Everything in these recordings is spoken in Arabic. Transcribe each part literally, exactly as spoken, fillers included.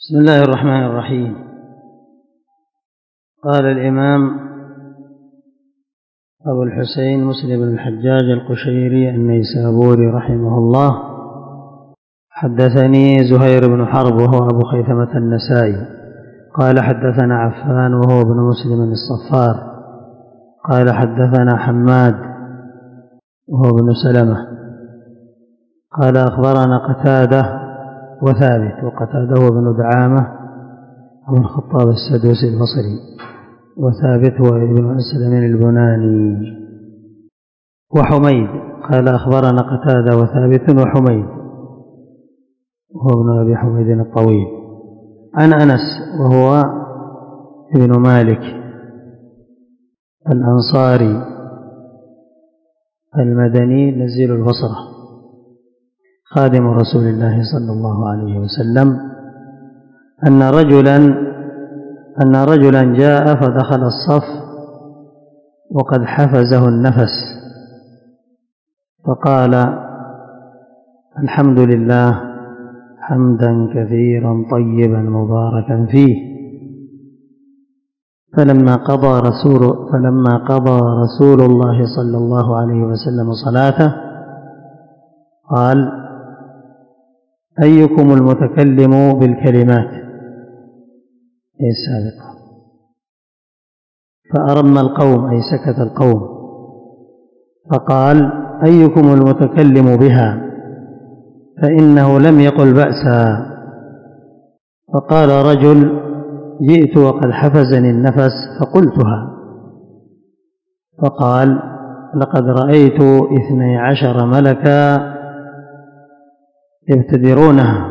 بسم الله الرحمن الرحيم. قال الإمام أبو الحسين مسلم بن الحجاج القشيري النيسابوري رحمه الله: حدثني زهير بن حرب وهو أبو خيثمة النسائي قال حدثنا عفان وهو ابن مسلم الصفار قال حدثنا حماد وهو ابن سلمة قال أخبرنا قتادة وثابت، وقتادة هو ابن دعامة أبو الخطاب السدوسي البصري، وثابت هو ابن أسلم البناني. وحميد قال أخبرنا قتادة وثابت وحميد وهو ابن أبي حميد الطويل عن أنس وهو ابن مالك الأنصاري المدني نزيل البصرة خادم رسول الله صلى الله عليه وسلم أن رجلا أن رجلا جاء فدخل الصف وقد حفزه النفس فقال: الحمد لله حمدا كثيرا طيبا مباركا فيه. فلما قضى رسول فلما قضى رسول الله صلى الله عليه وسلم صلاته قال: أيكم المتكلم بالكلمات السابقة؟ فأرم القوم أي سكت القوم، فقال: أيكم المتكلم بها فإنه لم يقل بأسا. فقال رجل: جئت وقد حفزني النفس فقلتها. فقال: لقد رأيت اثني عشر ملكا يبتدرونها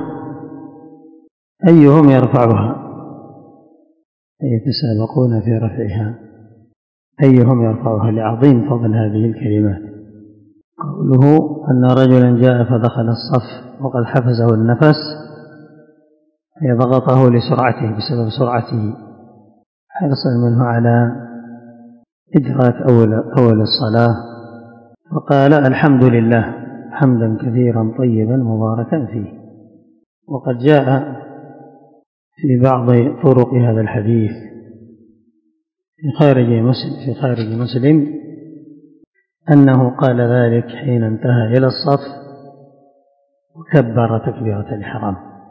أيهم يرفعها، أي يتسابقون في رفعها، أيهم يرفعها لعظيم فضل هذه الكلمات. قوله أن رجلا جاء فدخل الصف وقد حفزه النفس أي ضغطه لسرعته بسبب سرعته، حرصا منه على إدراك أول, أول الصلاة، فقال: الحمد لله حمدا كثيرا طيبا مباركا فيه. وقد جاء في بعض طرق هذا الحديث في خارج مسلم, في خارج مسلم أنه قال ذلك حين انتهى إلى الصف وكبر تكبيرة الإحرام،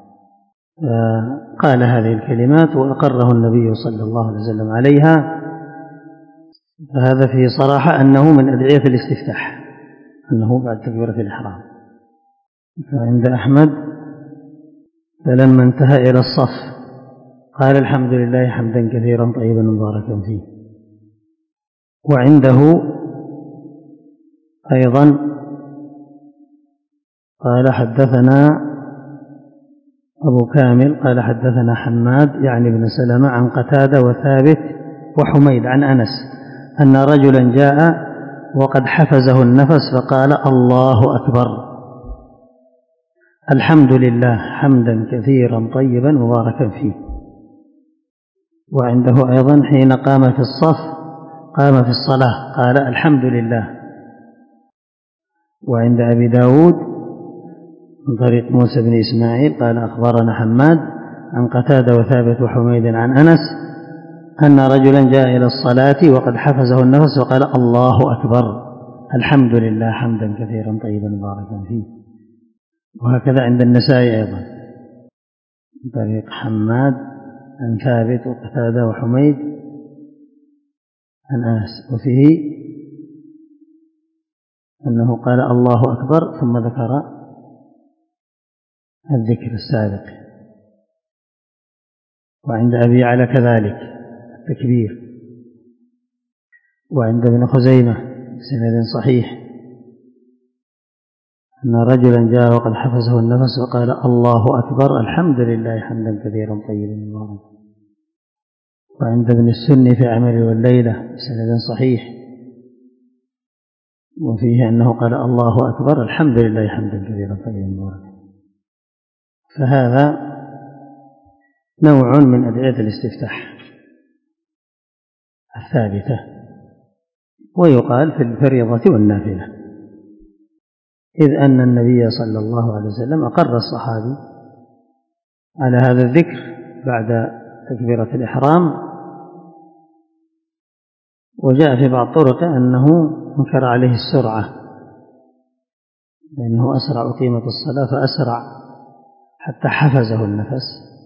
قال هذه الكلمات وأقره النبي صلى الله عليه وسلم عليها. فهذا فيه صراحة أنه من أدعية الاستفتاح، أنه بعد تكبيرة الإحرام. فعند أحمد فلما انتهى إلى الصف قال: الحمد لله حمدا كثيرا طيبا مباركا فيه. وعنده أيضا قال: حدثنا أبو كامل قال حدثنا حماد يعني بن سلمة عن قتادة وثابت وحميد عن أنس أن رجلا جاء وقد حفزه النفس فقال: الله أكبر، الحمد لله حمدا كثيرا طيبا مباركا فيه. وعنده أيضا حين قام في الصف قام في الصلاة قال: الحمد لله. وعند أبي داود من طريق موسى بن إسماعيل قال: أخبرنا حماد عن قتادة وثابت وحميد عن أنس أن رجلا جاء إلى الصلاة وقد حفزه النفس وقال: الله أكبر، الحمد لله حمدا كثيرا طيبا مباركا فيه. وهكذا عند النسائي أيضا من طريق حماد عن ثابت وقتادة وحميد عن أنس، وفيه أنه قال: الله أكبر ثم ذكر الذكر السابق. وعند أبي يعلى كذلك التكبير. وعند ابن خزيمة بسند صحيح أن رجلا جاء وقد حفزه النفس وقال: الله أكبر، الحمد لله حمدا كثيرا طيبا مباركا. وعند ابن السني في عمل والليلة بسند صحيح وفيه أنه قال: الله أكبر، الحمد لله حمدا كثيرا طيبا مباركا. فهذا نوع من أدعية الاستفتاح الثابتة، ويقال في الفريضة والنافلة، إذ أن النبي صلى الله عليه وسلم أقر الصحابي على هذا الذكر بعد تكبيرة الإحرام. وجاء في بعض طرق أنه انكر عليه السرعة لأنه أسرع أقيمت الصلاة فأسرع حتى حفزه النفس،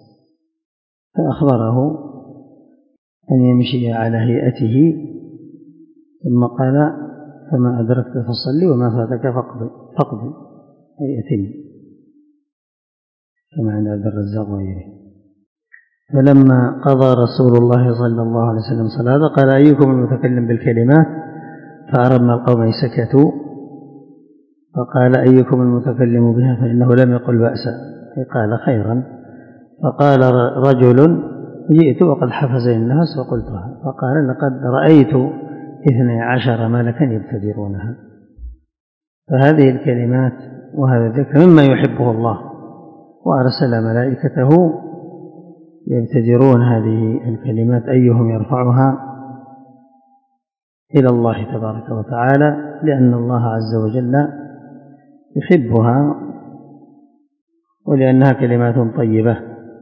فأخبره أن يمشي على هيئته، ثم قال فما أدركت فصلي وما فاتك فاقضي أي أتم، كما عند عبد الرزاق وغيره. فلما قضى رسول الله صلى الله عليه وسلم صلاة قال أيكم المتكلم بالكلمات؟ فأرمنا القوم سكتوا، فقال أيكم المتكلم بها؟ فإنه لم يقل بأسا، قال خيرا. فقال رجل جئت وقد حفزني الناس وقلتها، فقال لقد رأيت اثني عشر ملكا يبتدرونها. فهذه الكلمات وهذا الذكر مما يحبه الله، وأرسل ملائكته يبتدرون هذه الكلمات أيهم يرفعها إلى الله تبارك وتعالى، لأن الله عز وجل يحبها ولأنها كلمات طيبة.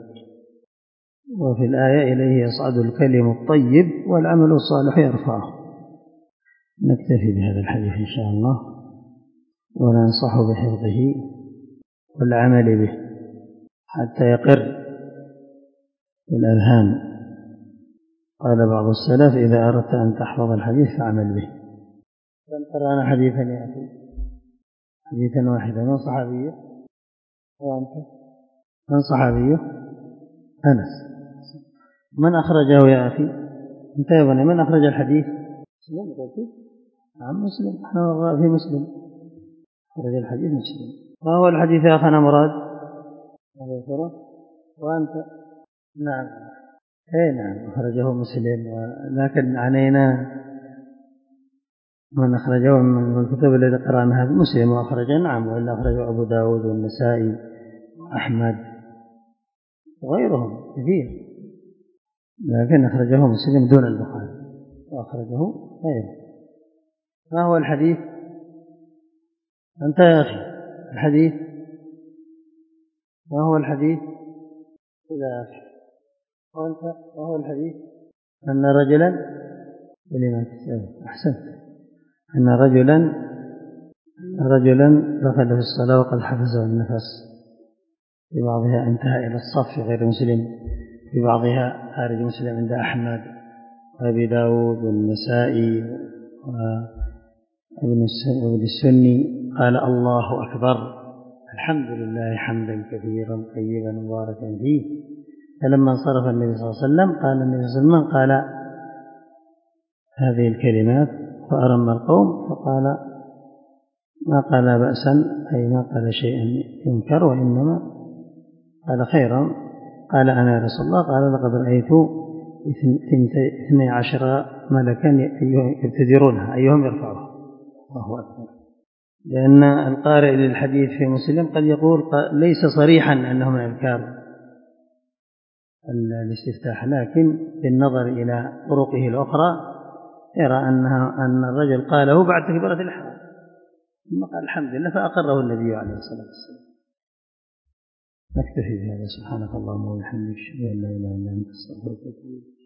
وفي الآية إليه يصعد الكلم الطيب والعمل الصالح يرفعه. نكتفي بهذا الحديث إن شاء الله، وننصح بحفظه والعمل به حتى يقر في الأذهان. قال بعض السلف إذا أردت أن تحفظ الحديث فاعمل به. قرأنا حديثا يا أخي، حديثا واحدا. من صحابيه؟ وأنت من صحابيه؟ أنس. من أخرجه يا أخي؟ أنت يا بني من أخرج الحديث؟ مسلم. نعم مسلم، نحن في مسلم أخرج الحديث مسلم. ما هو الحديث يا أخنا مراد؟ وأنت؟ نعم اي نعم أخرجه مسلم، ولكن علينا من أخرجه من الكتب التي قرأناها مسلم وأخرجه، نعم، وإلا أخرجه أبو داود والنسائي وأحمد وغيرهم كثير، لكن أخرجه مسلم دون البخاري وأخرجه غيره. ما هو الحديث؟ أنت يا أخي الحديث ما هو الحديث؟ إذا أخي وأنت ما هو الحديث؟ أن رجلا كلمات أحسنت أن رجلا رجلا دخل في الصلاة وقد حفزه النفس، في بعضها انتهى إلى الصف في غير مسلم، في بعضها خارج مسلم عند أحمد وأبي داود والنسائي وابن السني. قال الله أكبر الحمد لله حمدا كثيرا طيبا مباركا فيه. فلما انصرف النبي صلى الله عليه وسلم قال النبي صلى الله عليه وسلم قال هذه الكلمات فأرم القوم، فقال ما قال بأسا أي ما قال شيئا ينكر، وإنما قال خيرا. قال أنا يا رسول الله، قال لقد رأيت اثني عشر ملكا يبتدرونها أيهم يرفعها. الله أكبر. لأن القارئ للحديث في مسلم قد يقول ليس صريحا أنه من أذكار الاستفتاح، لكن بالنظر إلى طرقه الأخرى يرى أنها أن الرجل قاله بعد تكبيرة الإحرام ثم قال الحمد لله فأقره النبي عليه الصلاة والسلام. نكتفي بهذا. سبحانك اللهم وبحمدك أشهد أن لا إله إلا أنت أستغفرك وأتوب إليك.